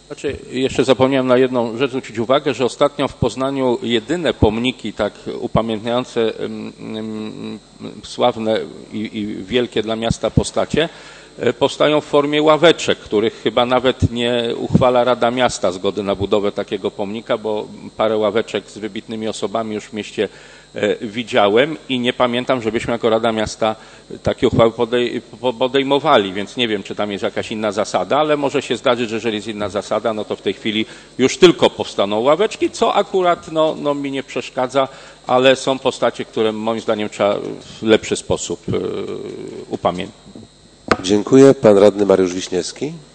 Znaczy, jeszcze zapomniałem na jedną rzecz zwrócić uwagę, że ostatnio w Poznaniu jedyne pomniki tak upamiętniające sławne i wielkie dla miasta postacie powstają w formie ławeczek, których chyba nawet nie uchwala Rada Miasta zgody na budowę takiego pomnika, bo parę ławeczek z wybitnymi osobami już w mieście widziałem i nie pamiętam, żebyśmy jako Rada Miasta takie uchwały podejmowali, więc nie wiem, czy tam jest jakaś inna zasada, ale może się zdarzyć, że jeżeli jest inna zasada, no to w tej chwili już tylko powstaną ławeczki, co akurat no mi nie przeszkadza, ale są postacie, które moim zdaniem trzeba w lepszy sposób upamiętnić. Dziękuję. Pan radny Mariusz Wiśniewski.